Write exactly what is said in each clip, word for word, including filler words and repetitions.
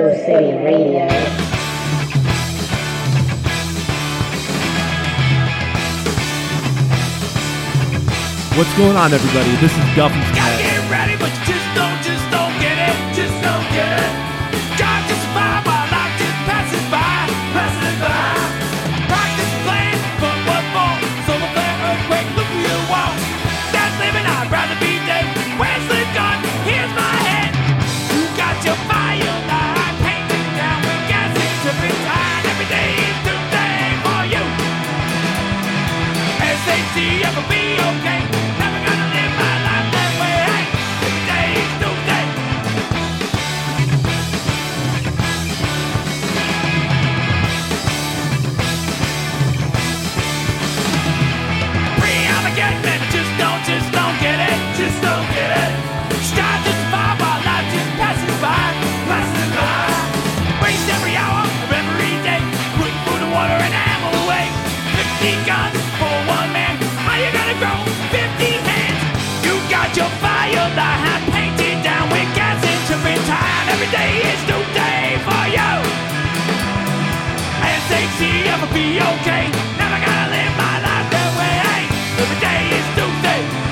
Pogo City Radio. What's going on, everybody? This is Duffy's Cut. Gotta get ready, but you just don't, just don't get it, just don't get it. God just survive while life just passes by, passes by. Practice playing, but what for? So if there earthquake, look who you want. That's living, I'd rather be dead. Where's the gun? Here's my head. You got your fire line, painted down with gas and tripping time. Every day is doomsday for you. S A C F will be okay. Your fire line painted down with gas and tripping time. Every day is doomsday for you. S H C F will be okay. Never gotta live my life that way. Every day is doomsday.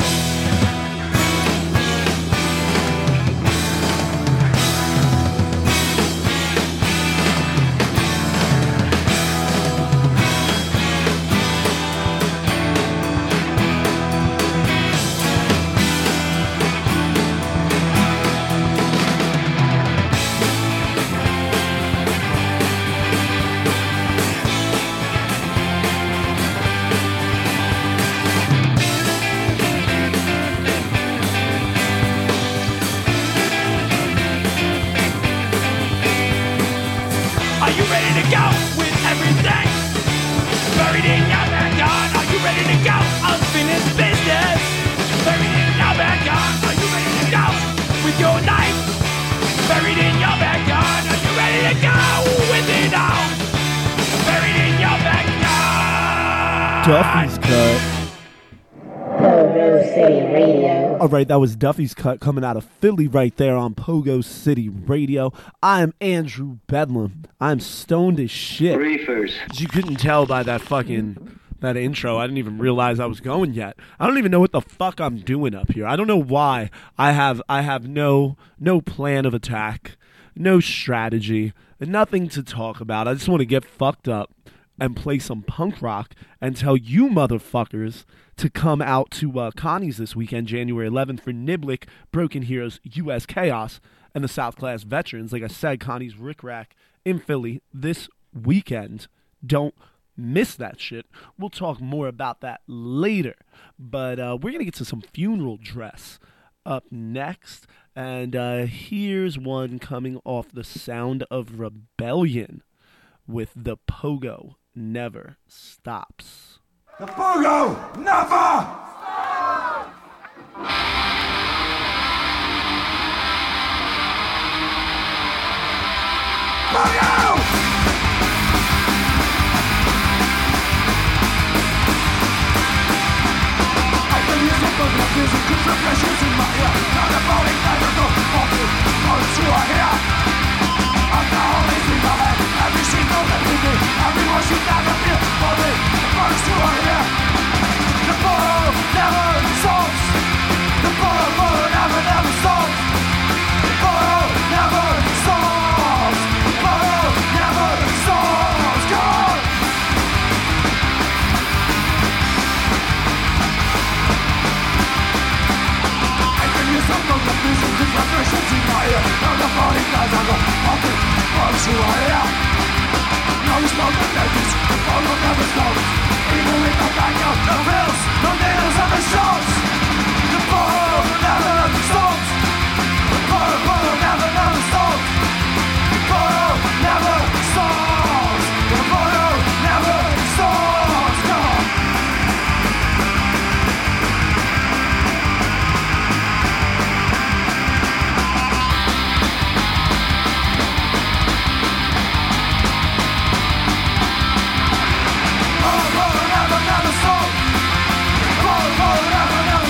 Duffy's Cut. Pogo City Radio. All right, that was Duffy's Cut coming out of Philly right there on Pogo City Radio. I am Andrew Bedlam. I'm stoned as shit. Briefers. As you couldn't tell by that fucking that intro, I didn't even realize I was going yet. I don't even know what the fuck I'm doing up here. I don't know why. I have I have no no plan of attack, no strategy, nothing to talk about. I just want to get fucked up and play some punk rock and tell you motherfuckers to come out to uh, Connie's this weekend, January eleventh, for Niblick, Broken Heroes, U S Chaos, and the South Class Veterans. Like I said, Connie's Rick Rack in Philly this weekend. Don't miss that shit. We'll talk more about that later. But uh, we're going to get to some funeral dress up next. And uh, here's one coming off the Sound of Rebellion with The Pogo Never Stops. The Pogo never stops! Pogo! I can use it for the music, cause the pressure's in my ear. Not a falling never go, walking, falling through our hair. I'm the only thing I have. Every single that we do, everyone should never feel only the first to our ear. The photo never stops. The photo, photo never, never stops. The photo never stops. The photo never stops. Go on! I can use some of the music, the vibrations in my ear. Now the body guys are go walking, falling through our ear. Now we smoke the babies, the photo never stops. Even with the back out, the pills, the needles and the shots. The photo never stops. The photo, photo never, never stops. The photo never stops. The photo never stops. Come on. Photo, photo never, never stops. Photo, photo never, never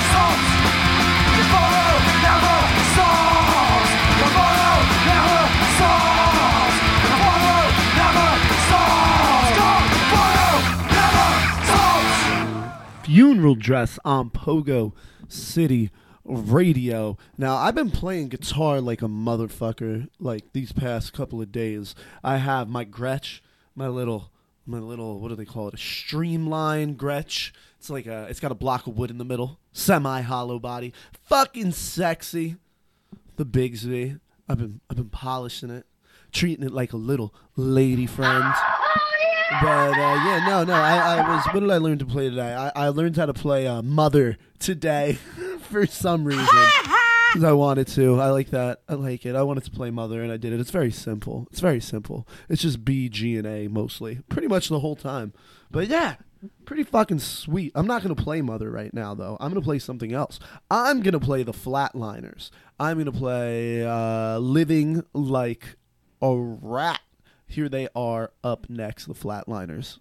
funeral dress on Pogo City Radio. Now, I've been playing guitar like a motherfucker like these past couple of days. I have my Gretsch, my little, my little, what do they call it? A streamline Gretsch. It's like a, it's got a block of wood in the middle. Semi-hollow body. Fucking sexy. The Bigsby. I've been, I've been polishing it. Treating it like a little lady friend. But, uh, yeah, no, no, I, I was, what did I learn to play today? I, I learned how to play uh, Mother today for some reason. Because I wanted to. I like that. I like it. I wanted to play Mother, and I did it. It's very simple. It's very simple. It's just B, G, and A mostly. Pretty much the whole time. But, yeah, pretty fucking sweet. I'm not going to play Mother right now, though. I'm going to play something else. I'm going to play the Flatliners. I'm going to play uh, Living Like a Rat. Here they are up next, the Flatliners.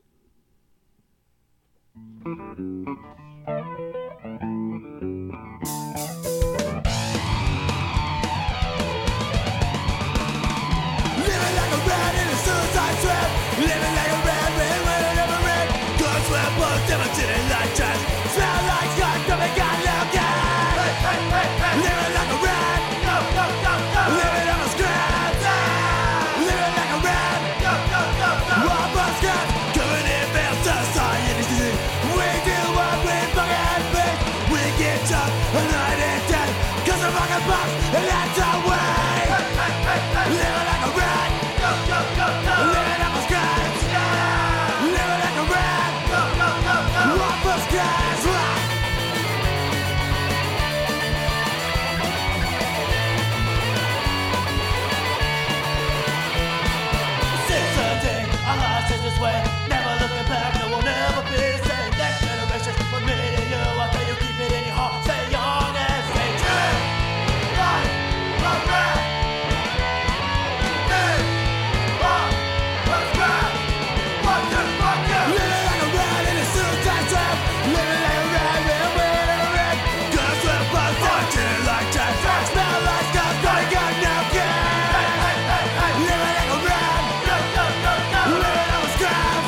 Living like a rat in a suicide trap. Living like a rat, rat, rat, never rat. Good sweat, blood, never did it like trash. Smell like God, never got no gas. Hey, hey, hey, hey. Living like a rat. Go, go, go, go. Living on a scratch. Living like a rat. Go, go, go, go. One more scratch. Coming in fast society. We do what we fucking think. We get up a night and day. Cause the fucking box, and that's our way. Hey, hey, hey, hey. Living like a rat. Go, go, go, go. Living up a scratch. Living like a rat. Go, go, go, go. One more scratch. Since the day our lives changed this way, never looking back, no we'll never be the same. Next generation, from me to you, I tell you keep it in your heart, stay young and stay true. Like a rat. Hey, fuck, what's that? What the fuck is? Living like a rat in a suicide trap. Living like a rat, rat, rat, rat, rat. Gonna sweat blood, fighting like that. Smell like God, but I got no gas. Hey, hey, hey, hey. Living like a rat. Go, go, go, go. Living on a scratch.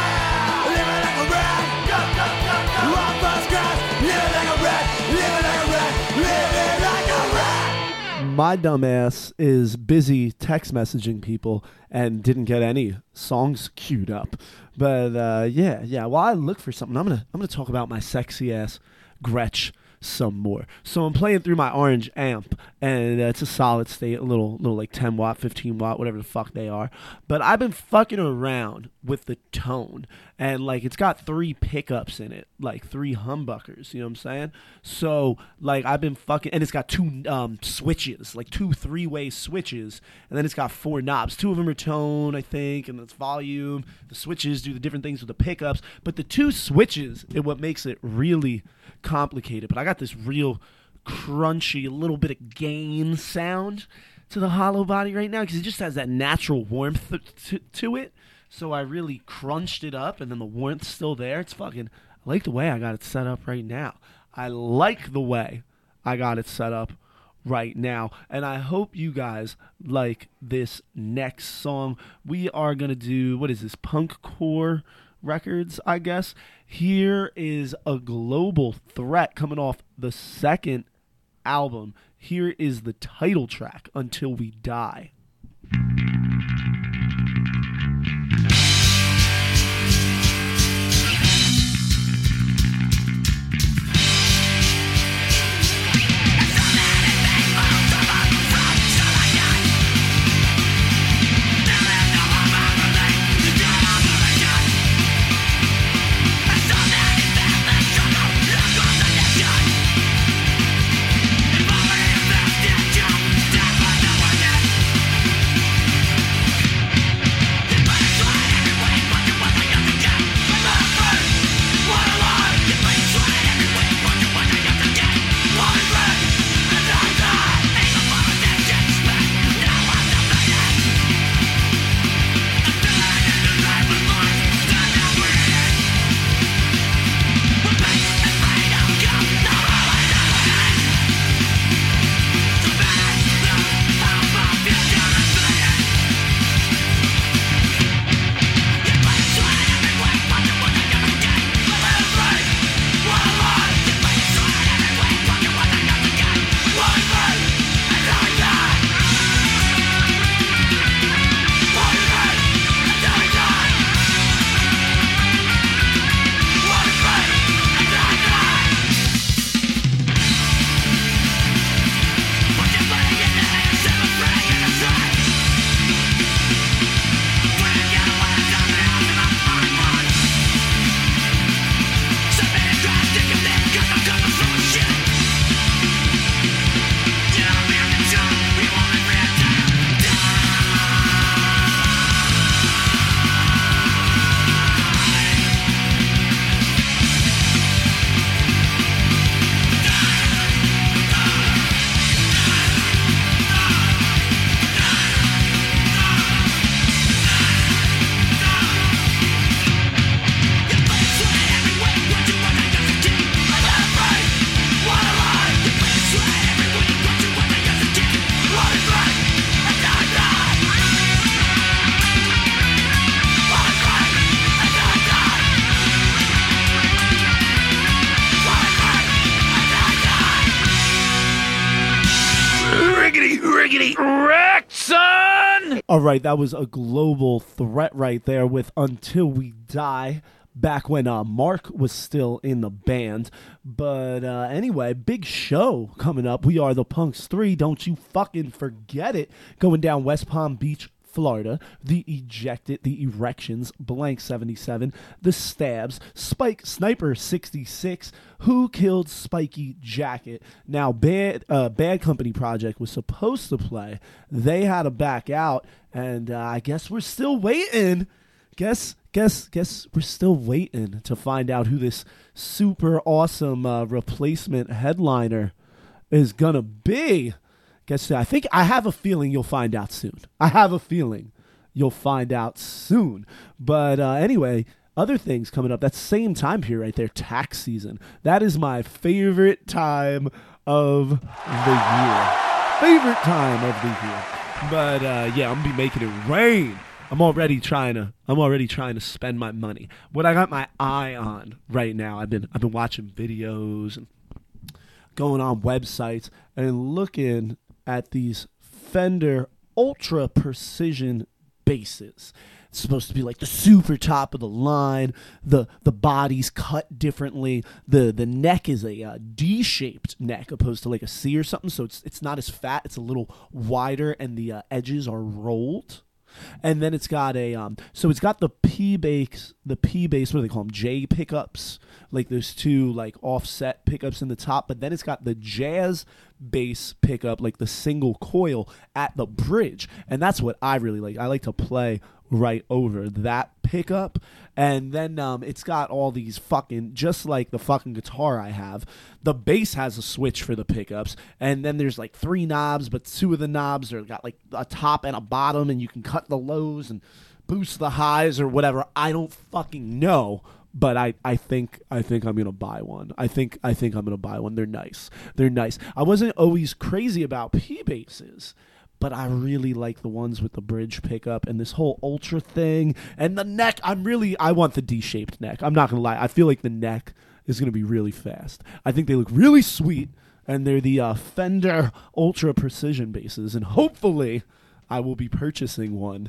Living like a rat. Go, go, go, go. One more scratch. Living like a rat. Living like a rat. Living like a rat. My dumbass is busy text messaging people and didn't get any songs queued up. But uh, yeah, yeah. While I look for something, I'm gonna I'm gonna talk about my sexy ass Gretsch some more. So I'm playing through my orange amp, and uh, it's a solid state, a little little like ten watt, fifteen watt, whatever the fuck they are. But I've been fucking around with the tone, and like it's got three pickups in it, like three humbuckers. You know what I'm saying? So like I've been fucking, and it's got two um, switches, like two three way switches, and then it's got four knobs. Two of them are tone, I think, and it's volume. The switches do the different things with the pickups, but the two switches is what makes it really complicated. But I got this real crunchy, a little bit of gain sound to the hollow body right now because it just has that natural warmth to, to it. So I really crunched it up, and then the warmth's still there. It's fucking, I like the way I got it set up right now. I like the way I got it set up right now, and I hope you guys like this next song. We are gonna do, what is this, punk core records, I guess. Here is A Global Threat coming off the second album. Here is the title track, Until We Die. Involving investigation, death by the witness. All right, that was a global threat right there with Until We Die, back when uh, Mark was still in the band. But uh, anyway, big show coming up. We Are the Punks three, don't you fucking forget it. Going down West Palm Beach, Florida. The Ejected, The Erections, Blank seventy-seven, The Stabs, Spike Sniper sixty-six, Who Killed Spiky Jacket. Now, Bad uh, Bad Company Project was supposed to play. They had to back out, and uh, I guess we're still waiting. Guess, guess, guess we're still waiting to find out who this super awesome uh, replacement headliner is gonna be. Guess I think I have a feeling you'll find out soon. I have a feeling you'll find out soon. But uh, anyway, other things coming up. That same time period right there, tax season. That is my favorite time of the year. Favorite time of the year. But uh, yeah, I'm gonna be making it rain. I'm already trying to. I'm already trying to spend my money. What I got my eye on right now. I've been. I've been watching videos and going on websites and looking at these Fender Ultra Precision basses. It's supposed to be like the super top of the line. The the body's cut differently. The the neck is a uh, D-shaped neck opposed to like a C or something. So it's it's not as fat. It's a little wider, and the uh, edges are rolled. And then it's got a um, so it's got the P bass, the P bass. What do they call them? J pickups, like those two like offset pickups in the top. But then it's got the jazz bass pickup, like the single coil at the bridge, and that's what I really like. I like to play right over that pickup, and then um, it's got all these fucking, just like the fucking guitar I have, the bass has a switch for the pickups, and then there's like three knobs, but two of the knobs are got like a top and a bottom, and you can cut the lows and boost the highs or whatever. I don't fucking know. But I, I think I think I'm gonna buy one. I think I think I'm gonna buy one. They're nice. They're nice. I wasn't always crazy about P basses, but I really like the ones with the bridge pickup and this whole Ultra thing and the neck. I'm really I want the D-shaped neck. I'm not gonna lie. I feel like the neck is gonna be really fast. I think they look really sweet, and they're the uh, Fender Ultra Precision basses, and hopefully I will be purchasing one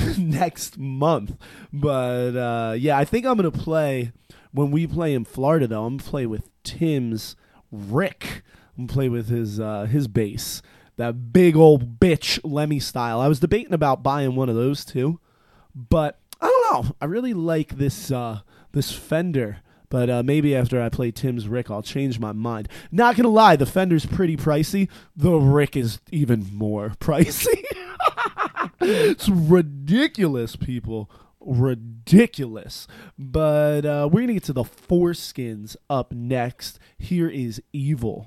next month. But, uh, yeah, I think I'm going to play, when we play in Florida, though, I'm going to play with Tim's Rick. I'm going to play with his uh, his bass, that big old bitch Lemmy style. I was debating about buying one of those, too. But, I don't know. I really like this, uh, this Fender. But uh, maybe after I play Tim's Rick, I'll change my mind. Not going to lie, the Fender's pretty pricey. The Rick is even more pricey. It's ridiculous, people. Ridiculous. But uh, we're going to get to the Foreskins up next. Here is Evil.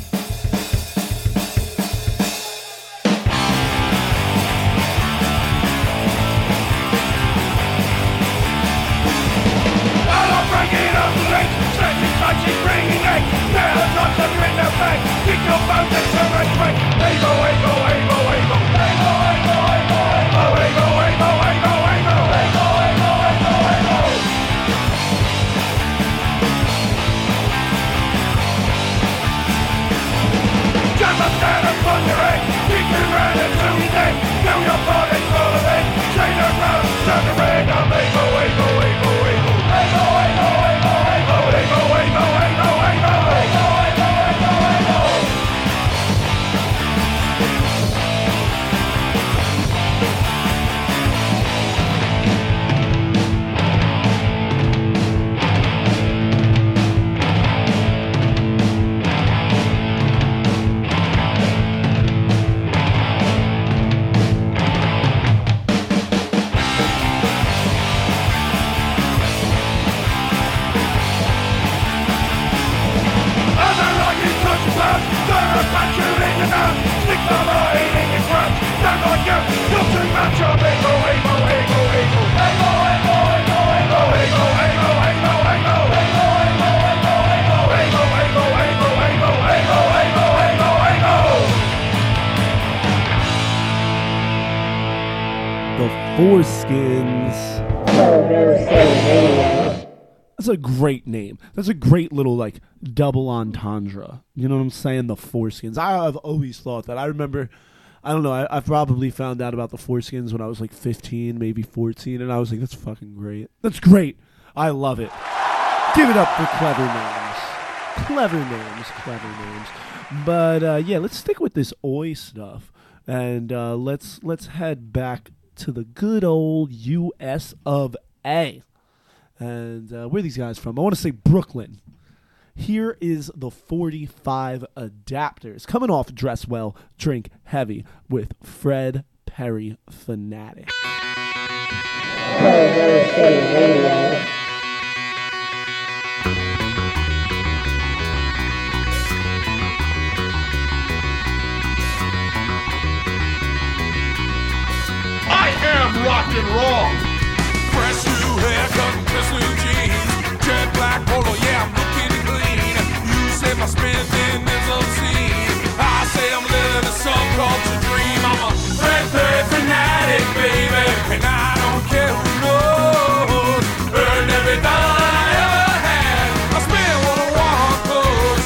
Foreskins. That's a great name. That's a great little like double entendre. You know what I'm saying? The Foreskins. I have always thought that. I remember I don't know. I, I probably found out about the foreskins when I was like fifteen, maybe fourteen, and I was like, that's fucking great. That's great. I love it. Give it up for clever names. Clever names, clever names. But uh, yeah, let's stick with this Oi stuff, and uh, let's let's head back to the good old U S of A. And uh, where are these guys from? I want to say Brooklyn. Here is the forty-five Adapters, coming off Dress Well, Drink Heavy with Fred Perry Fanatic. Mojo City Radio. I am rock and roll. Fresh new haircut, fresh new jeans, jet black polo, yeah, I'm looking clean. You say my spending is obscene. I say I'm living a subculture dream. I'm a Fred Perry fanatic, baby, and I don't care who knows. Earned every dollar I ever had. I spend what I want on clothes.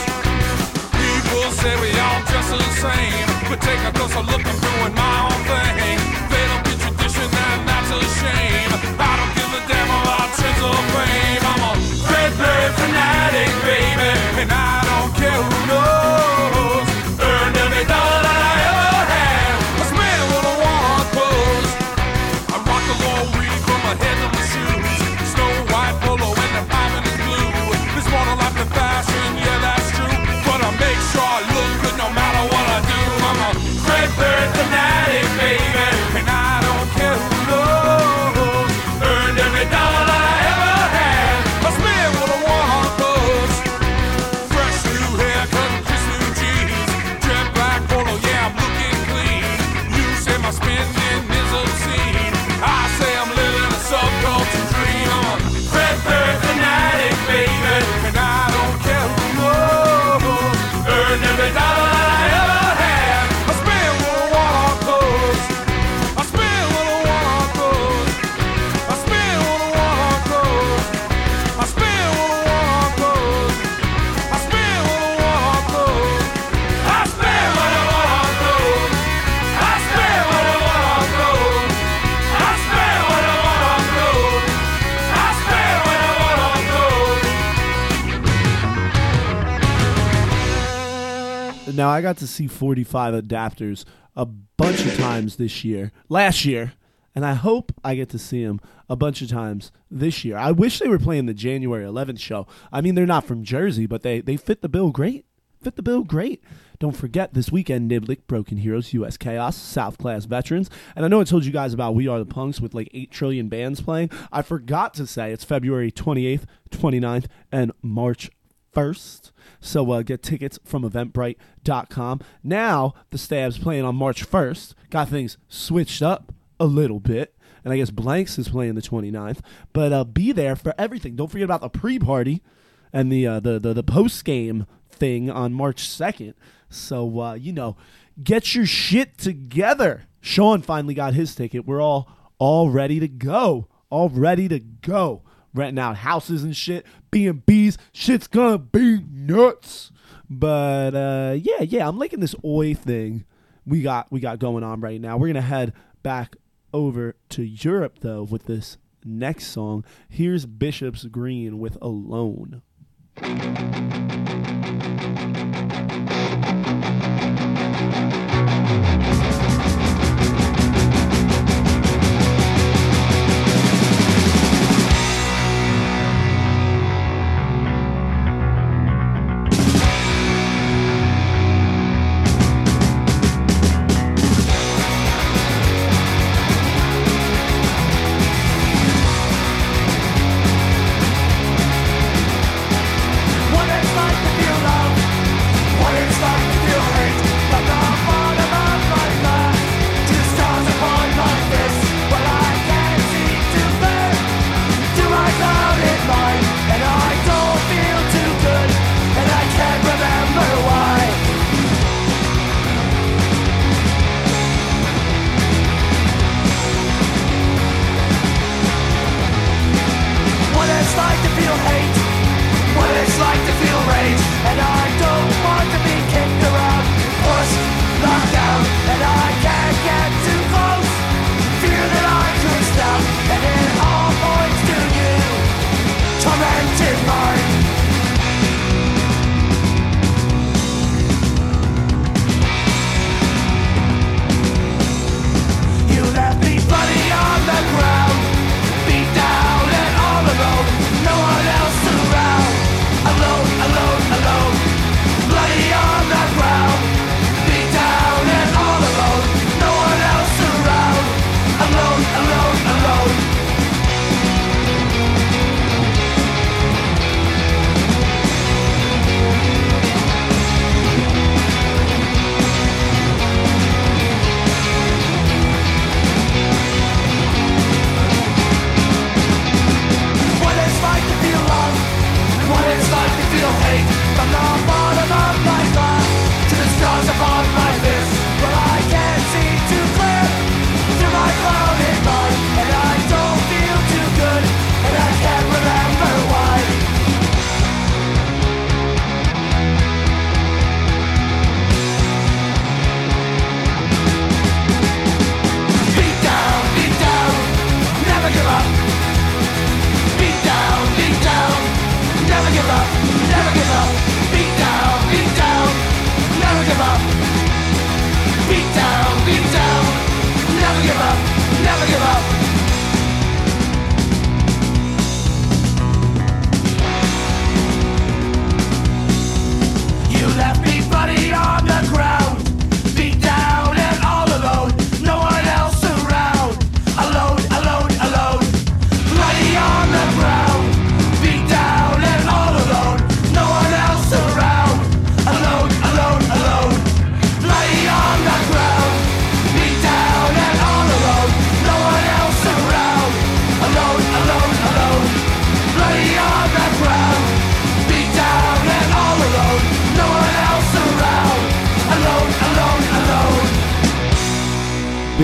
People say we all dress the same, but take a closer look, I'm doing my own thing. They don't get tradition and that's a shame. I don't give a damn about trends or fame. I'm a Fred Perry fanatic, baby, and I don't care who knows. Earned every dollar that I ever had. I spend what I want on clothes. I rock a long read from my head to my shoes. Snow white polo and the diamond is blue. This morning life in fashion, yeah that's true. But I make sure I look good no matter what I do. I'm a Fred Perry fanatic, baby, and I don't care who knows. Earned every dollar that I ever had. I spend what I want on clothes. Fresh new haircut, crisp new jeans, jet black polo, yeah I'm looking clean. You say my spending is obscene. I say I'm living a subculture dream. I'm a Fred Perry fanatic, baby, and I don't care who knows. Earned every dollar that I ever had. I spend what I want on clothes. I spend what I want on clothes. I spend what I want on clothes. I spend what I want on clothes. I spend what I want on clothes. I spend what I want on clothes. I spend what I want on clothes. I spend what I want on clothes. I spend what I want on clothes. Now, I got to see forty-five Adapters a bunch of times this year, last year, and I hope I get to see them a bunch of times this year. I wish they were playing the January eleventh show. I mean, they're not from Jersey, but they, they fit the bill great. Fit the bill great. Don't forget, this weekend, Niblick, Broken Heroes, U S Chaos, South Class Veterans. And I know I told you guys about We Are the Punks with like eight trillion bands playing. I forgot to say it's February twenty-eighth, twenty-ninth, and March first. So uh, get tickets from eventbrite dot com. Now, the Stab's playing on March first. Got things switched up a little bit. And I guess Blanks is playing the twenty-ninth. But uh, be there for everything. Don't forget about the pre-party and the, uh, the, the, the post-game thing on March second. So, uh, you know, get your shit together. Sean finally got his ticket. We're all all ready to go. All ready to go. Renting out houses and shit. B and B's. Shit's gonna be nuts. But, uh, yeah, yeah, I'm liking this Oi thing we got, we got going on right now. We're going to head back over to Europe, though, with this next song. Here's Bishop's Green with Alone. What it's like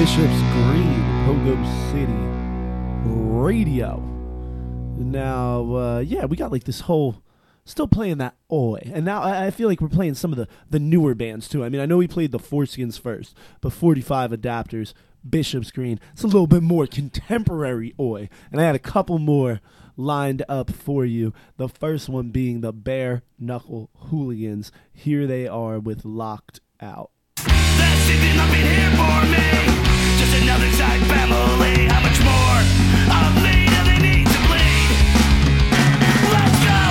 Bishop's Green, Pogo City Radio. Now, uh, yeah, we got like this whole, still playing that Oi. And now I, I feel like we're playing some of the, the newer bands too. I mean, I know we played the Foreskins first, but forty-five Adapters, Bishop's Green, it's a little bit more contemporary Oi. And I had a couple more lined up for you. The first one being the Bare Knuckle Hooligans. Here they are with Locked Out. That's something I've been here for me. Just another side family. How much more of me do they need to bleed? Let's go.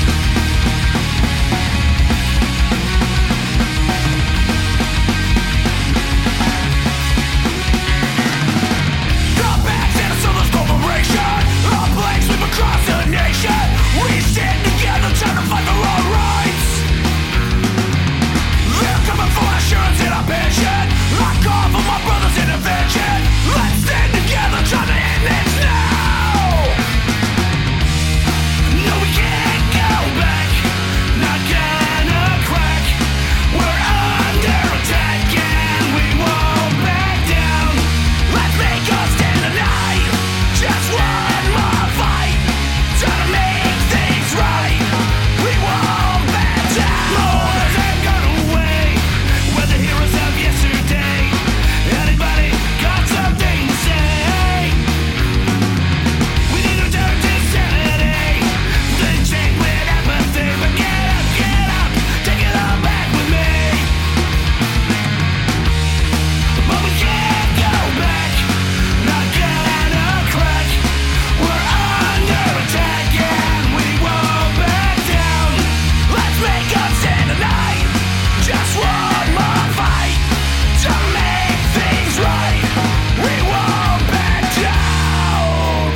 The bags and a soulless corporation. A plague sweep across the nation. We stand together trying to fight for our rights. They're coming for assurance and ambition. I call for my brother's intervention. Let's stand together trying to end this now. No, we can't go back. Not gonna crack. We're under attack and we won't back down. Let's make a stand tonight. Just one more fight. Trying to make things right. We won't back down. Lord, ain't gonna wait. We're the heroes of yesterday. Anybody got something to say? We need to turn to sanity. Then change with empathy. But get up, get up, take it all back with me. But we can't go back. Not gonna crack. We're under attack and we won't back down. Let's make a stand tonight. Just one more fight to make things right. We won't back down.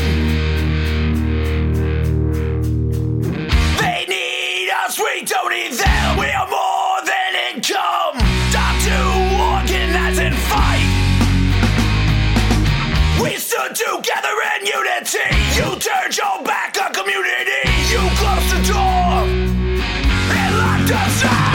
They need us, we don't need them. We are more than income. Time to organize and fight. We stood together in unity. You turned your back on community. You closed the door and locked us out.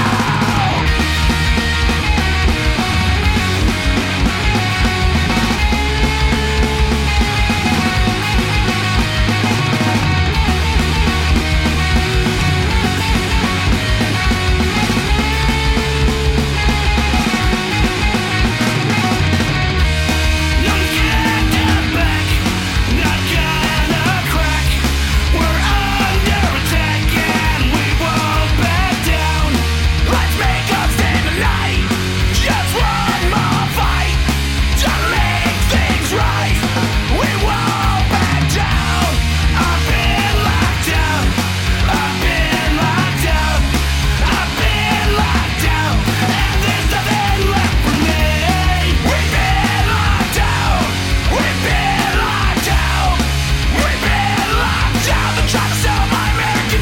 No, you can't get back. Not gonna crack. We're under attack and we won't back down. Let's make a stand tonight. Just one more fight to make things right. We won't back down. I've been locked out. I've been locked out. I've been locked out. And there's nothing left for me. We've been locked out. We've been locked out. We've been locked out. They're trying to sell my American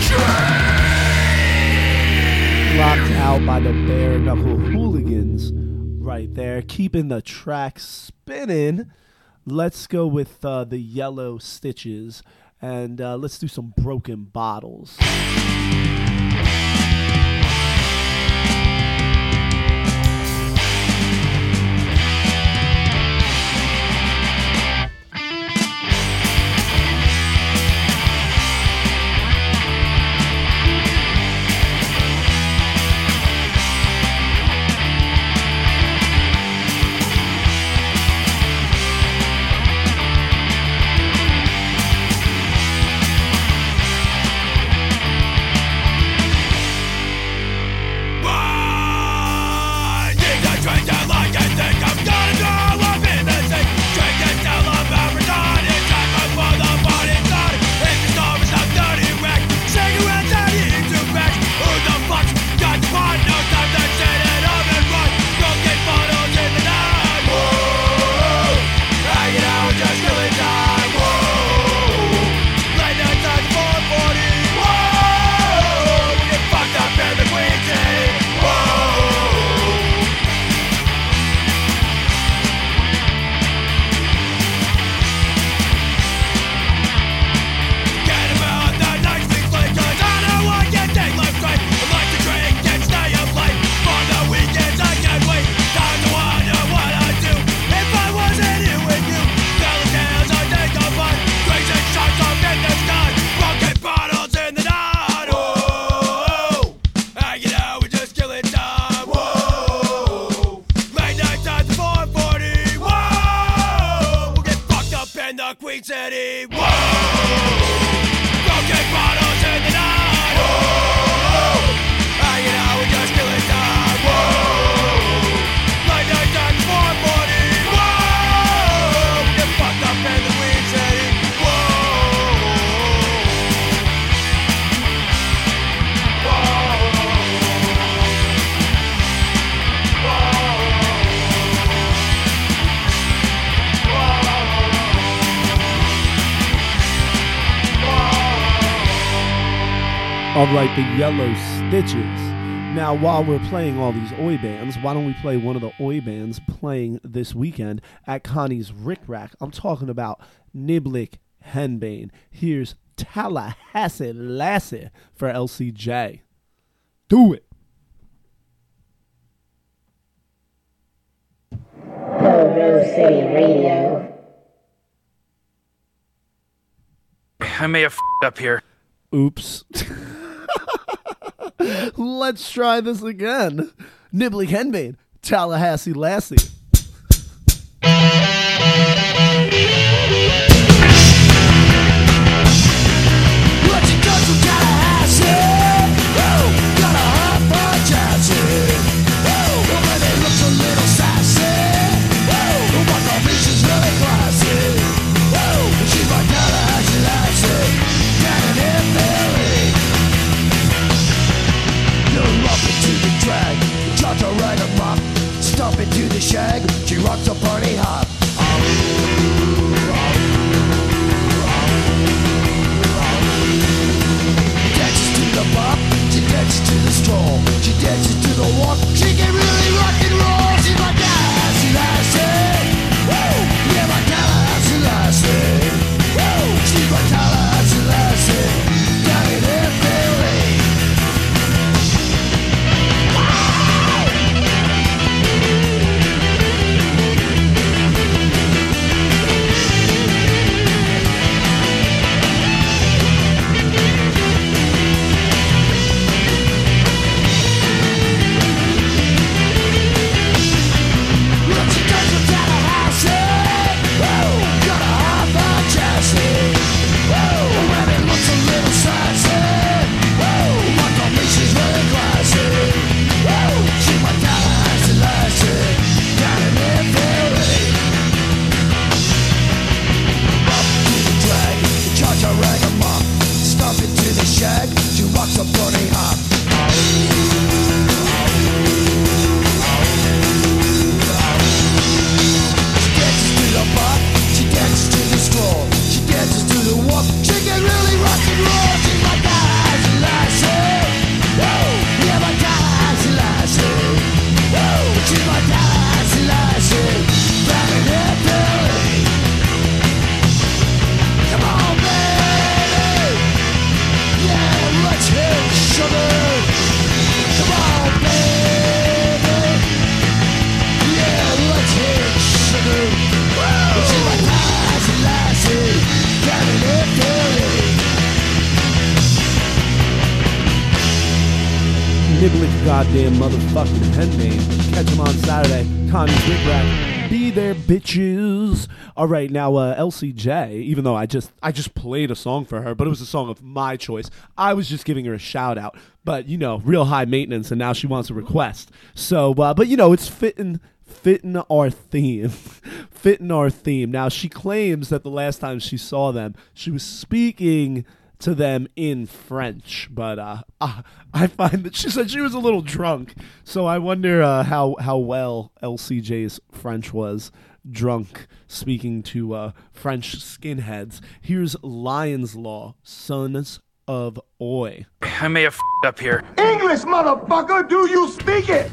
dream. Locked Out by the Bare Knuckle Hooligans right there, keeping the track spinning. Let's go with uh, the Yellow Stitches, and uh, let's do some Broken Bottles. We've the Queen City. Whoa! Broken bottles in the night. Whoa! Hanging out with just killing time. Whoa! Late night and four forty. Whoa! Get fucked up in the Queen City. All right, the Yellow Stitches. Now, while we're playing all these Oi bands, why don't we play one of the Oi bands playing this weekend at Connie's Rick Rack? I'm talking about Niblick Henbane. Here's Tallahassee Lassie for L C J. Do it. Go City Radio. I may have f***ed up here. Oops. Let's try this again. Niblick Henbane, Tallahassee Lassie. What you got from Tallahassee? Woo! Got a hot for Chelsea. Woo! The way they look a little sassy. Woo! But the beach is really classy. Woo! She's my Tallahassee Lassie. Cannon in Philly. You're up into the drag. Try to ride a mop. Stomp into the shag. She rocks a party hop. Dances to the bop, she dances to the stroll, she dances to the walk, she can really rock and roll. She's my Tallahassee Lassie, woo! Yeah, my Tallahassee Lassie, woo! She's my Tallahassee Lassie, down in there, Philly. She rocks a burning hop. She dances to the bop, she dances to the stroll, she dances to the walk. She can really rock and roll. She's my Tallahassee Lassie, woo! Yeah, my Tallahassee Lassie, woo! She's my Tallahassee Lassie, down in that Philly. Come on, baby, yeah, let's hit sugar. Come on, baby, yeah, let's hit sugar. Woo! She's my Tallahassee Lassie, down in that Philly. Niblick goddamn motherfucking Henbane. Catch him on Saturday. Connie's Rick Rack. Be there, bitches. All right, now uh, L C J. Even though I just I just played a song for her, but it was a song of my choice. I was just giving her a shout out. But you know, real high maintenance, and now she wants a request. So, uh, but you know, it's fitting. Fitting our theme. Fitting our theme. Now, she claims that the last time she saw them, she was speaking to them in French. But uh, uh, I find that she said she was a little drunk. So I wonder uh, how, how well L C J's French was drunk speaking to uh, French skinheads. Here's Lion's Law, Sons of Oi. I may have f***ed up here. English, motherfucker, do you speak it?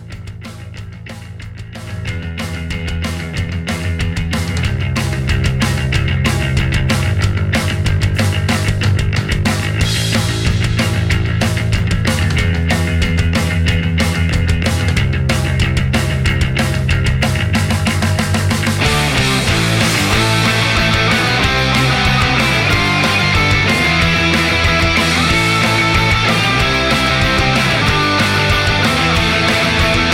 Woo!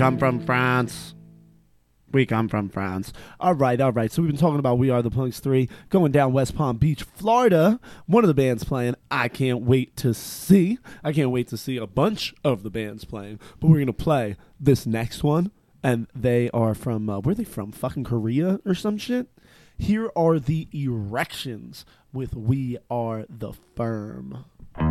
come from France. We come from France. All right, all right. So we've been talking about We Are the Punks three going down West Palm Beach, Florida. One of the bands playing. I can't wait to see. I can't wait to see a bunch of the bands playing. But we're going to play this next one. And they are from, uh, where are they from? Fucking Korea or some shit? Here are the Erections with We Are the Firm.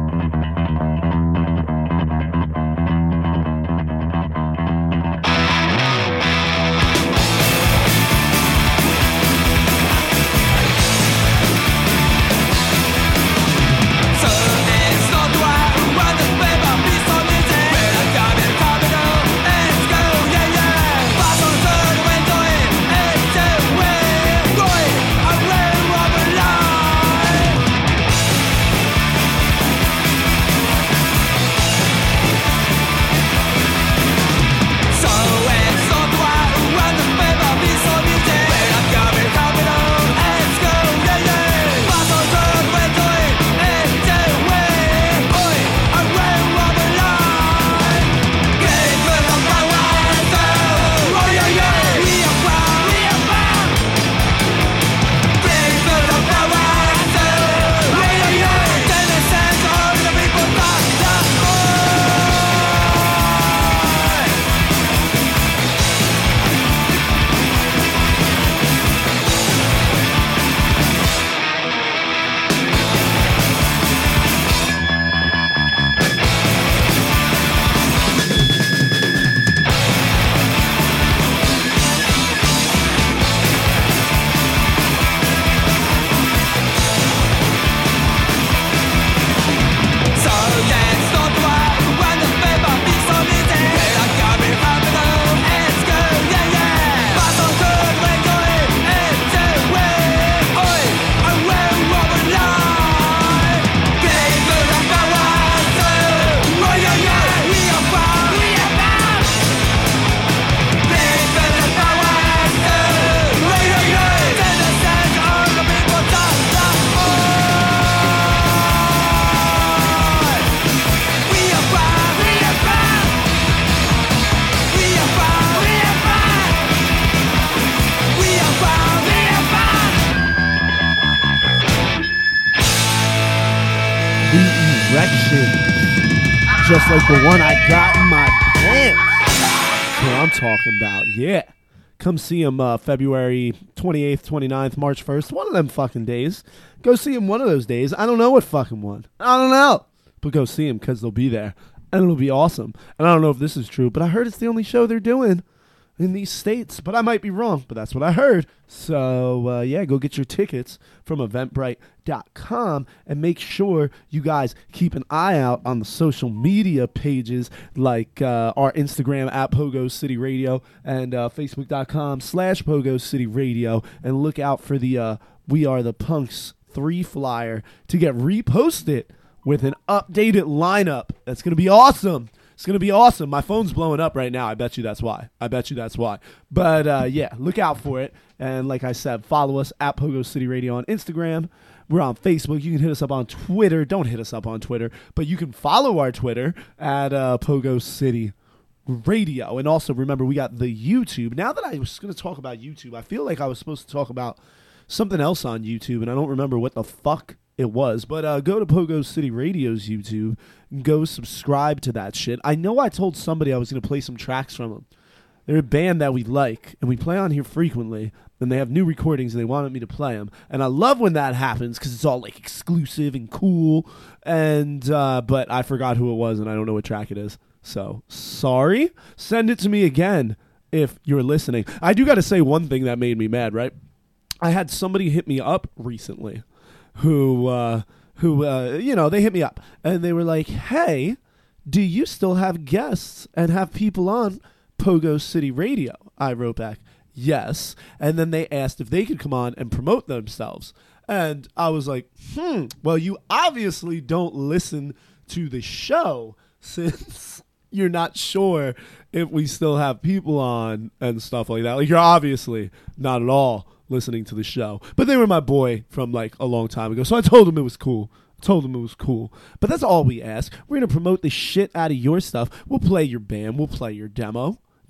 Just like the one I got in my pants. That's what I'm talking about. Yeah. Come see him uh, February twenty-eighth, twenty-ninth, March first. One of them fucking days. Go see him one of those days. I don't know what fucking one. I don't know. But go see him because they'll be there. And it'll be awesome. And I don't know if this is true, but I heard it's the only show they're doing in these states. But I might be wrong, but that's what I heard. So, uh, yeah, go get your tickets from eventbrite dot com and make sure you guys keep an eye out on the social media pages like uh, our Instagram at Pogo City Radio and uh, Facebook dot com slash Pogo City Radio, and look out for the uh, We Are the Punks three flyer to get reposted with an updated lineup. That's going to be awesome. It's going to be awesome. My phone's blowing up right now. I bet you that's why. I bet you that's why. But, uh, yeah, look out for it. And like I said, follow us at Pogo City Radio on Instagram. We're on Facebook. You can hit us up on Twitter. Don't hit us up on Twitter. But you can follow our Twitter at uh, Pogo City Radio. And also, remember, we got the YouTube. Now that I was going to talk about YouTube, I feel like I was supposed to talk about something else on YouTube, and I don't remember what the fuck it was. But uh, go to Pogo City Radio's YouTube and go subscribe to that shit. I know I told somebody I was going to play some tracks from them. They're a band that we like, and we play on here frequently, and they have new recordings, and they wanted me to play them. And I love when that happens, because it's all, like, exclusive and cool. And uh, but I forgot who it was, and I don't know what track it is. So, sorry. Send it to me again if you're listening. I do got to say one thing that made me mad, right? I had somebody hit me up recently who, uh, who uh, you know, they hit me up, and they were like, hey, do you still have guests and have people on Pogo City Radio? I wrote back, yes. And then they asked if they could come on and promote themselves. And I was like, hmm, well, you obviously don't listen to the show since you're not sure if we still have people on and stuff like that. Like, you're obviously not at all listening to the show. But they were my boy from, like, a long time ago. So I told them it was cool. Told them it was cool. But that's all we ask. We're going to promote the shit out of your stuff. We'll play your band. We'll play your demo.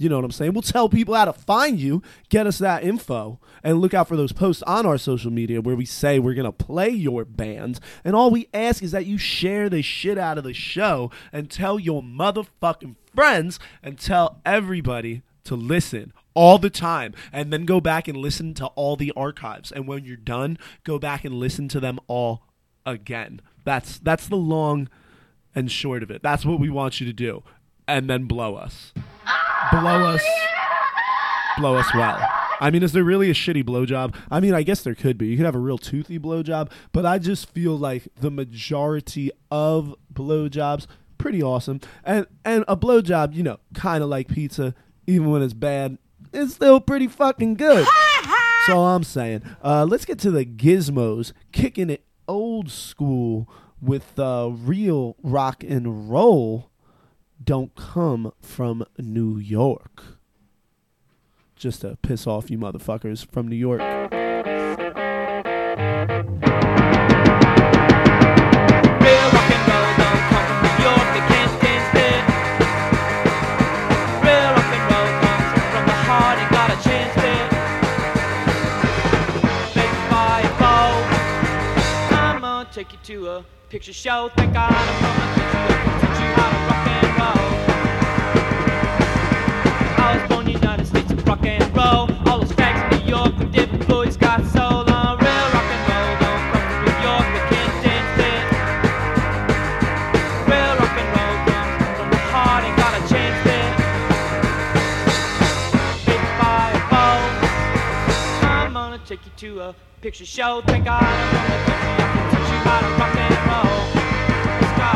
You know what I'm saying? We'll tell people how to find you, get us that info, and look out for those posts on our social media where we say we're going to play your bands. And all we ask is that you share the shit out of the show and tell your motherfucking friends and tell everybody to listen all the time, and then go back and listen to all the archives. And when you're done, go back and listen to them all again. That's that's the long and short of it. That's what we want you to do. And then blow us. Blow us. Blow us well. I mean, is there really a shitty blowjob? I mean, I guess there could be. You could have a real toothy blowjob, but I just feel like the majority of blowjobs, pretty awesome. And and a blowjob, you know, kind of like pizza, even when it's bad, it's still pretty fucking good. That's all I'm saying. Uh, let's get to the gizmos, kicking it old school with uh, real rock and roll. Don't come from New York. Just to piss off you motherfuckers from New York. Real rock and roll don't come from New York, they can't stand it. Real rock and roll comes from the heart, ain't got a chance it. Make fire bowl. I'ma take you to a picture show. Thank God I'm gonna teach you, teach you how to rock and roll. I was born in the United States of rock and roll. All those fags in New York, them different boys got soul on. Real rock and roll don't come from New York, they can't dance it. Real rock and roll comes from the heart, ain't got a chance it. Big fireball. I'm gonna take you to a picture show. Thank God I'm gonna teach you, I can teach you how to rock and roll. Let's go.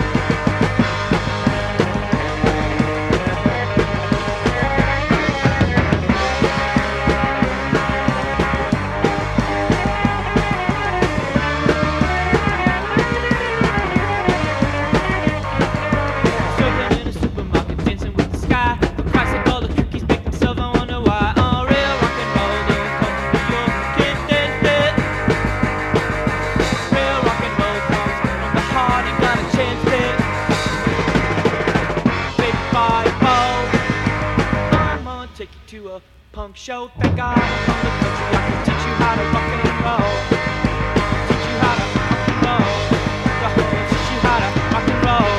Punk show, thank God I'm from the country. I can teach you how to rock and roll. Teach you how to rock and roll. Teach you how to rock and roll.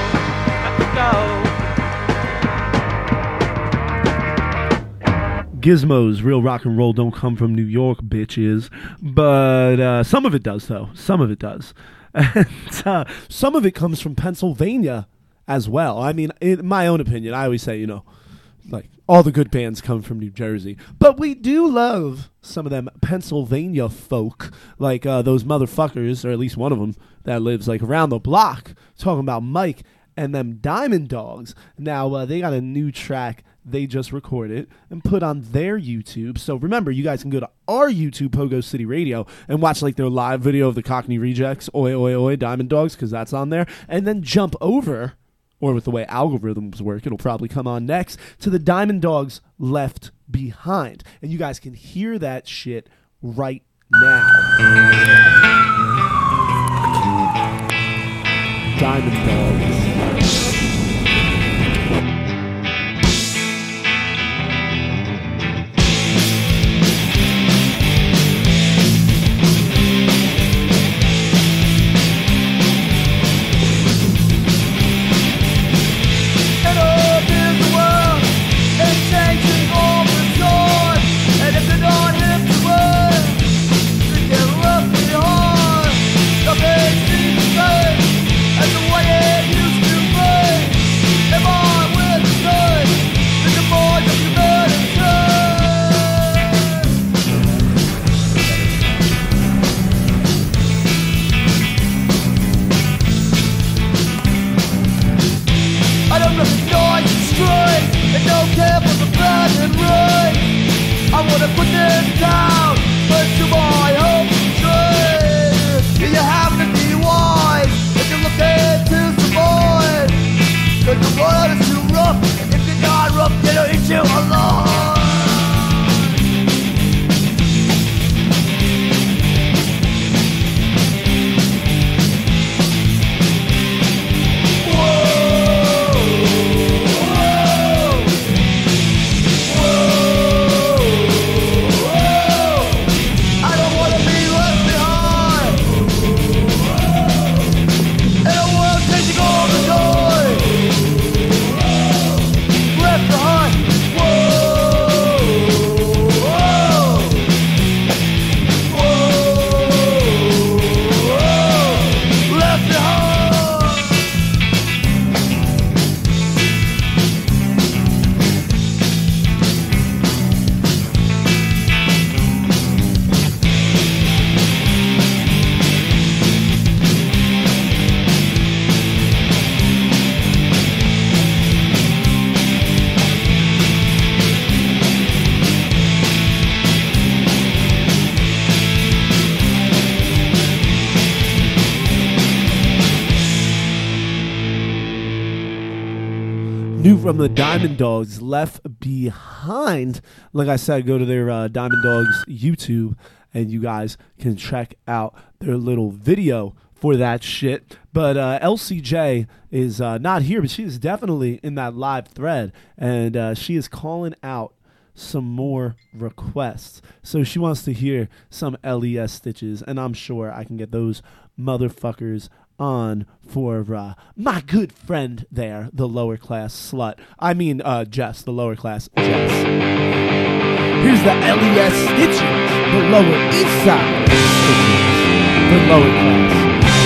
Let's go. Gizmos, real rock and roll don't come from New York, bitches. But uh, some of it does, though. Some of it does. And uh, some of it comes from Pennsylvania as well. I mean, in my own opinion, I always say, you know, like, all the good bands come from New Jersey. But we do love some of them Pennsylvania folk, like uh, those motherfuckers, or at least one of them, that lives like around the block, talking about Mike and them Diamond Dogs. Now, uh, they got a new track they just recorded and put on their YouTube. So remember, you guys can go to our YouTube, Pogo City Radio, and watch like their live video of the Cockney Rejects, Oi, Oi, Oi, Diamond Dogs, because that's on there. And then jump over, or with the way algorithms work, it'll probably come on next, to the Diamond Dogs Left Behind. And you guys can hear that shit right now. Diamond Dogs. New from the Diamond Dogs, Left Behind. Like I said, go to their uh, Diamond Dogs YouTube and you guys can check out their little video for that shit. But uh, L C J is uh, not here, but she is definitely in that live thread, and uh, she is calling out some more requests. So she wants to hear some L E S Stitches, and I'm sure I can get those motherfuckers on for uh, my good friend there, the lower class slut. I mean, uh, Jess, the lower class Jess. Here's the L E S Stitches, the lower east side Stitches, the lower class.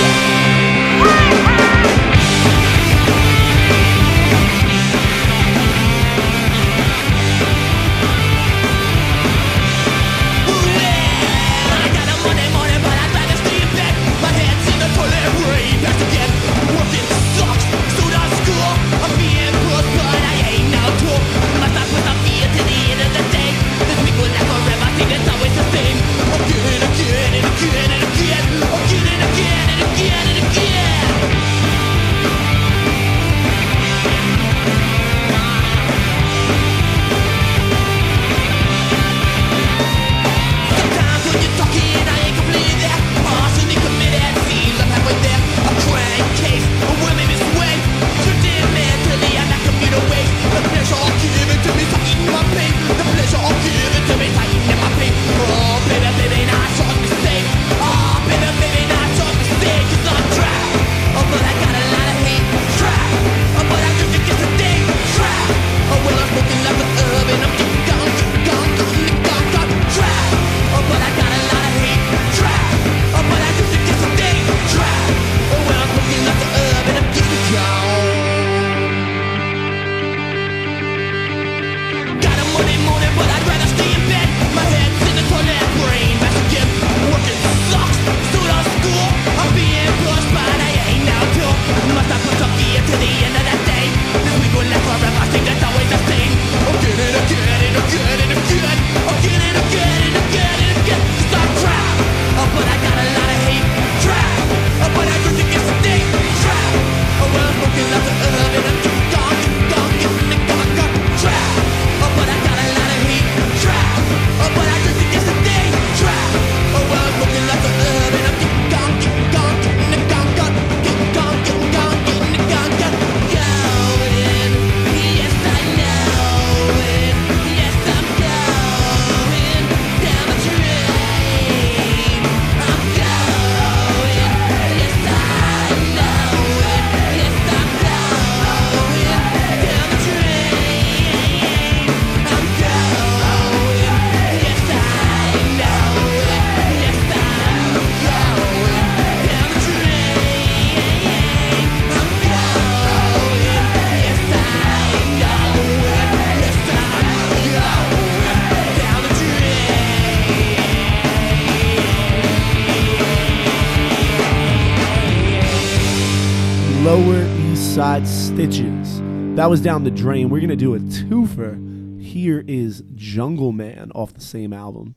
Lower East Side Stitches. That was Down the Drain. We're going to do a twofer. Here is Jungle Man off the same album.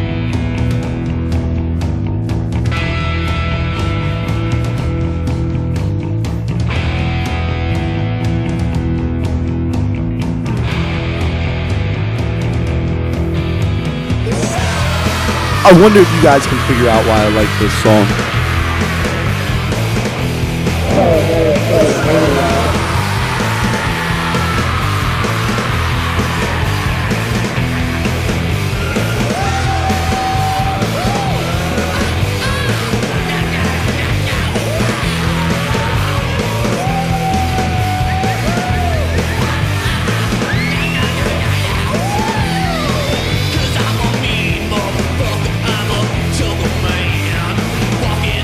I wonder if you guys can figure out why I like this song. Walking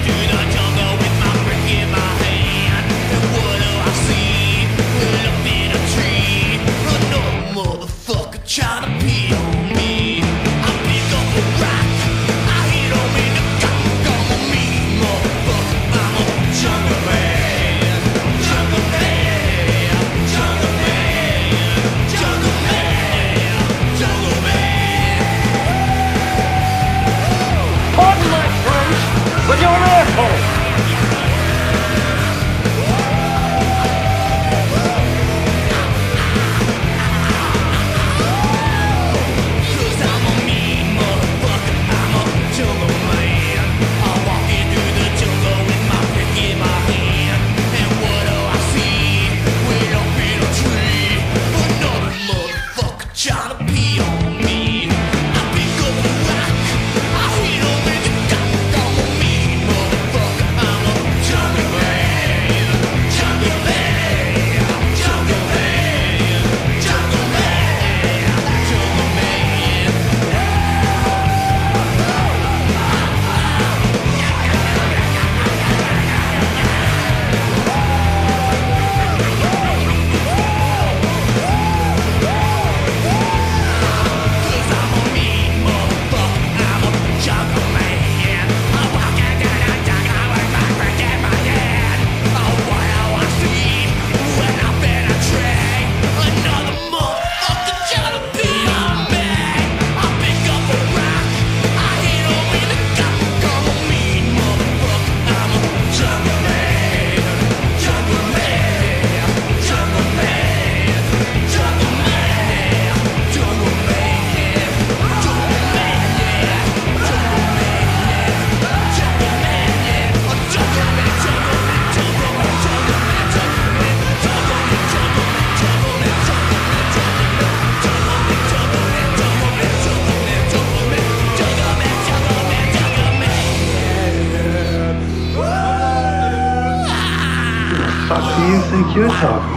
think you're talking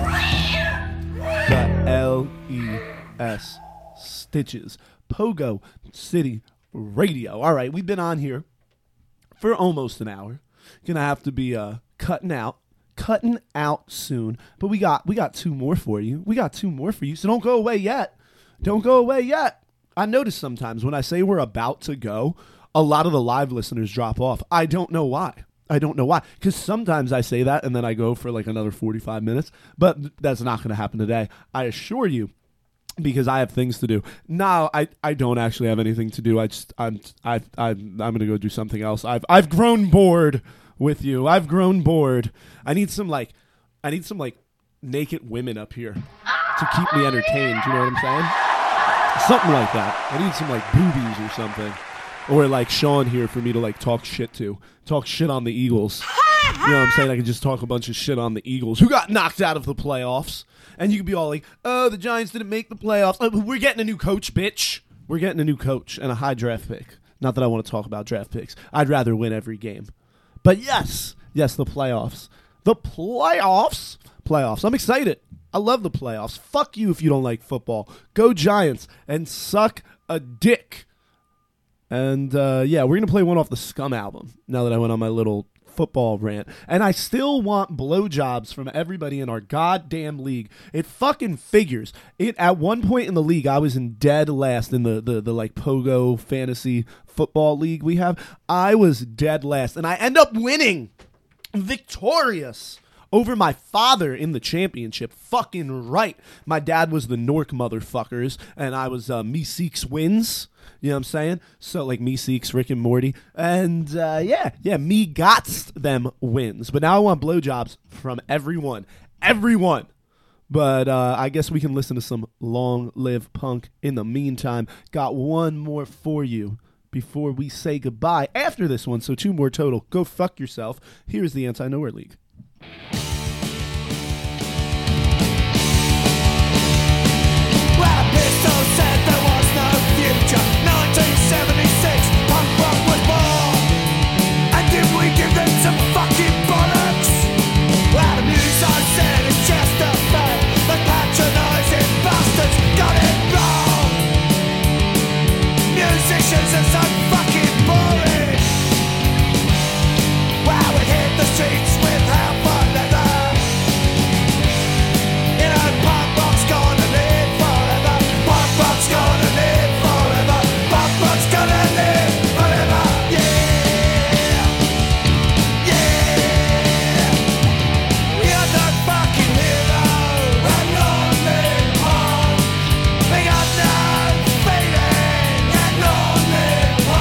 to? The L E S Stitches. Pogo City Radio. All right, we've been on here for almost an hour. Gonna have to be uh, cutting out. Cutting out soon. But we got we got two more for you. We got two more for you, so don't go away yet. Don't go away yet. I notice sometimes when I say we're about to go, a lot of the live listeners drop off. I don't know why. I don't know why. Because sometimes I say that and then I go for like another forty-five minutes. But that's not going to happen today. I assure you, because I have things to do. No, I, I don't actually have anything to do. I just I'm I I'm I'm going to go do something else. I've I've grown bored with you. I've grown bored. I need some like I need some like naked women up here to keep me entertained. You know what I'm saying? Something like that. I need some like boobies or something. Or like Sean here for me to like talk shit to. Talk shit on the Eagles. You know what I'm saying? I can just talk a bunch of shit on the Eagles, who got knocked out of the playoffs. And you could be all like, oh, the Giants didn't make the playoffs. Oh, we're getting a new coach, bitch. We're getting a new coach and a high draft pick. Not that I want to talk about draft picks. I'd rather win every game. But yes, yes, the playoffs. The playoffs. Playoffs. I'm excited. I love the playoffs. Fuck you if you don't like football. Go Giants and suck a dick. And, uh, yeah, we're going to play one off the Scum album now that I went on my little football rant. And I still want blowjobs from everybody in our goddamn league. It fucking figures. It At one point in the league, I was in dead last in the, the, the like, Pogo fantasy football league we have. I was dead last. And I end up winning. Victorious. Over my father in the championship. Fucking right. My dad was the Nork motherfuckers. And I was uh, Meeseeks wins. You know what I'm saying? So, like, Meeseeks, Rick and Morty. And, uh, yeah, yeah, me gots them wins. But now I want blowjobs from everyone. Everyone. But uh, I guess we can listen to some Long Live Punk in the meantime. Got one more for you before we say goodbye after this one. So two more total. Go fuck yourself. Here's the Anti-Nowhere League. Well, a pistol said there was no future. nineteen seventy-six, punk rock was born. And did we give them some fucking bollocks? Well, the music said it's just a fact. The patronising bastards got it wrong. Musicians are so fucking boring. Well, we hit the streets with hellfire leather. You know, punk rock's gonna live forever. Punk rock's gonna live forever. Punk rock's gonna live forever. Yeah, yeah. We are the fucking heroes. We're lonely punk. We got no feeling. And lonely punk.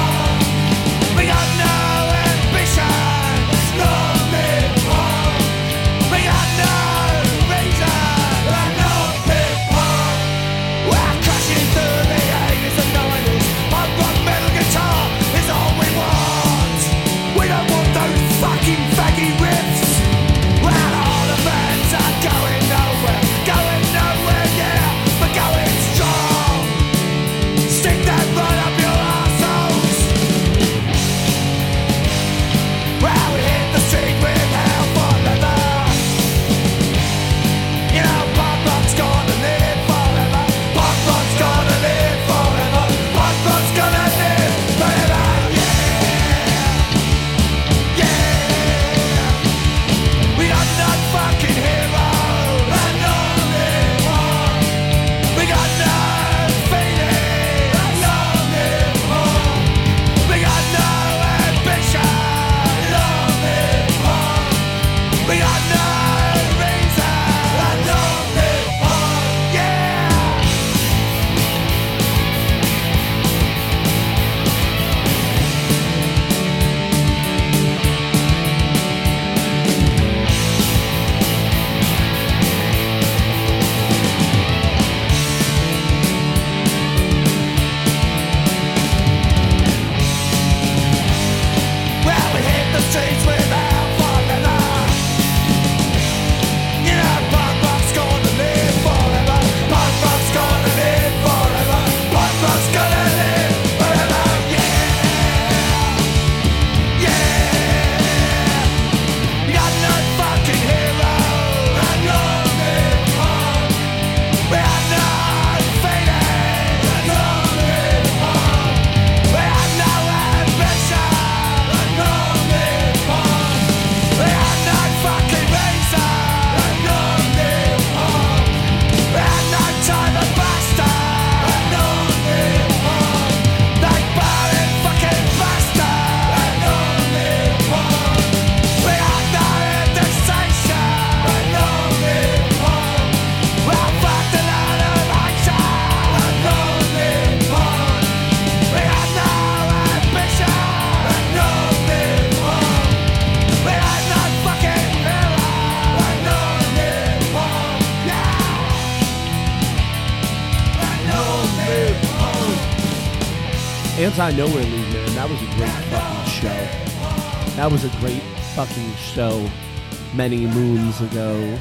Anti-Nowhere League, man, that was a great fucking show. That was a great fucking show many moons ago.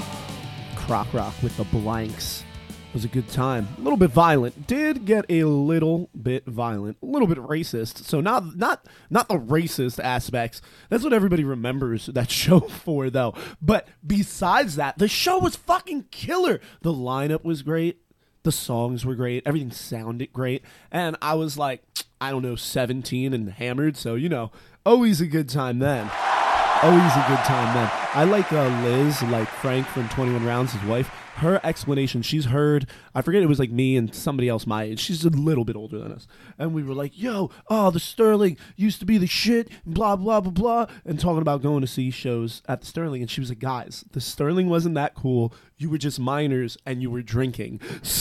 Croc Rock with the Blanks. It was a good time. A little bit violent. Did get a little bit violent. A little bit racist. So not not not the racist aspects. That's what everybody remembers that show for, though. But besides that, the show was fucking killer. The lineup was great. The songs were great. Everything sounded great. And I was like, I don't know, seventeen and hammered. So, you know, always a good time then. Always a good time then. I like uh, Liz, like Frank from twenty-one Rounds, his wife. Her explanation, she's heard, I forget, it was like me and somebody else my age. She's a little bit older than us. And we were like, yo, oh, the Sterling used to be the shit, blah, blah, blah, blah. And talking about going to see shows at the Sterling. And she was like, guys, the Sterling wasn't that cool. You were just minors and you were drinking.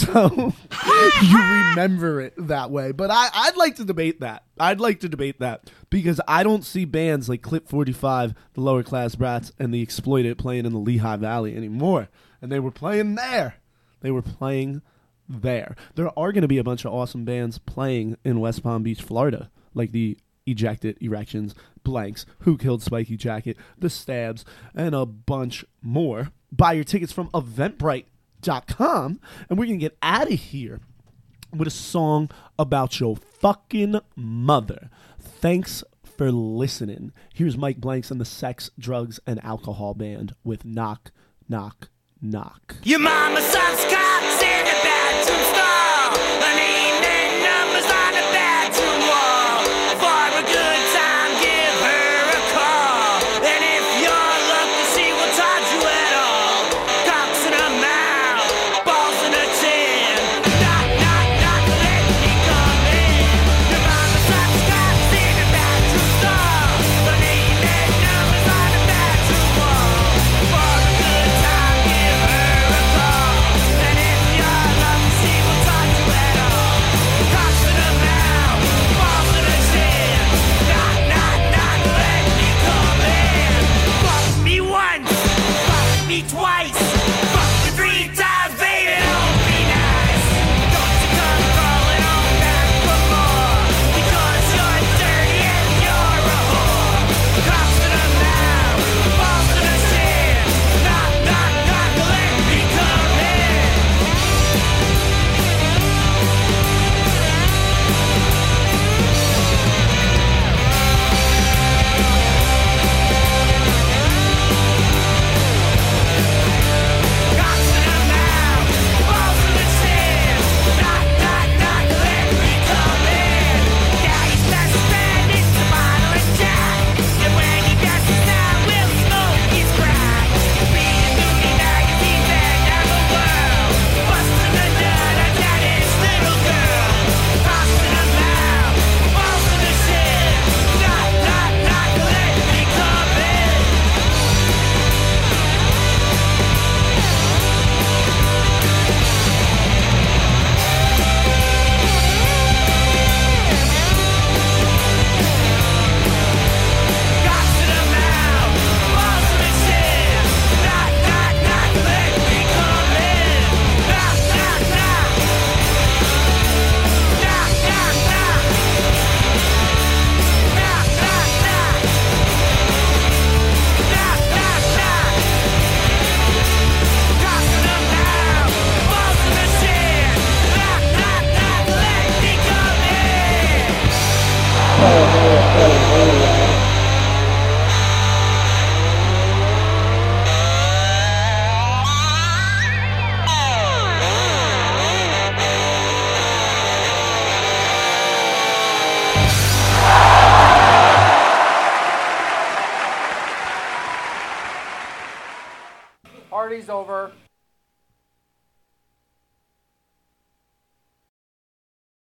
So you remember it that way. But I, I'd like to debate that. I'd like to debate that. Because I don't see bands like Clip forty-five, the Lower Class Brats, and the Exploited playing in the Lehigh Valley anymore. And they were playing there. They were playing there. There are going to be a bunch of awesome bands playing in West Palm Beach, Florida, like the Ejected, Erections, Blanks, Who Killed Spiky Jacket, The Stabs, and a bunch more. Buy your tickets from eventbrite dot com, and we're going to get out of here with a song about your fucking mother. Thanks for listening. Here's Mike Blanks and the Sex, Drugs, and Alcohol Band with Knock, Knock, Knock. Your mama sucks cocks in a bathroom stall. Her name and numbers on the bathroom wall. For a good time, give her a call. And if you're lucky, she will touch you at all. Cocks in her mouth, balls in her chin. Knock, knock, knock, let me come in. Your mama sucks cocks in a bathroom stall. Her name and numbers on the bathroom wall. For a good time, give her a call. And if you're lucky, she will touch you at all. Cocks in her mouth, balls in her chin. Knock, knock, knock, let me come in. Fuck me once, fuck me twice, fuck me three times, baby, don't be nice. Don't you come crawling on back for more, because you're dirty and you're a whore. Cocks in her mouth, balls in her chin. Knock, knock, knock, let me come in. Cocks in her mouth, balls in her chin. Knock, knock, knock, let me come in. Daddy's best friend is a bottle of Jack, and when he gets it down, we'll smoke his crack. Reading Moody magazines and down the world, busting a nut on daddy's little girl. Cocks in her mouth, balls in her chin. Knock, knock, knock, let me come in. Cocks in her mouth, balls in her chin. Knock, knock, knock, let me come in. Knock, knock, knock. Knock, knock, knock. Knock, knock, knock. Knock, knock, knock. Cocks in her mouth, balls in her chin. Knock, knock, knock, let me come in. Party's over.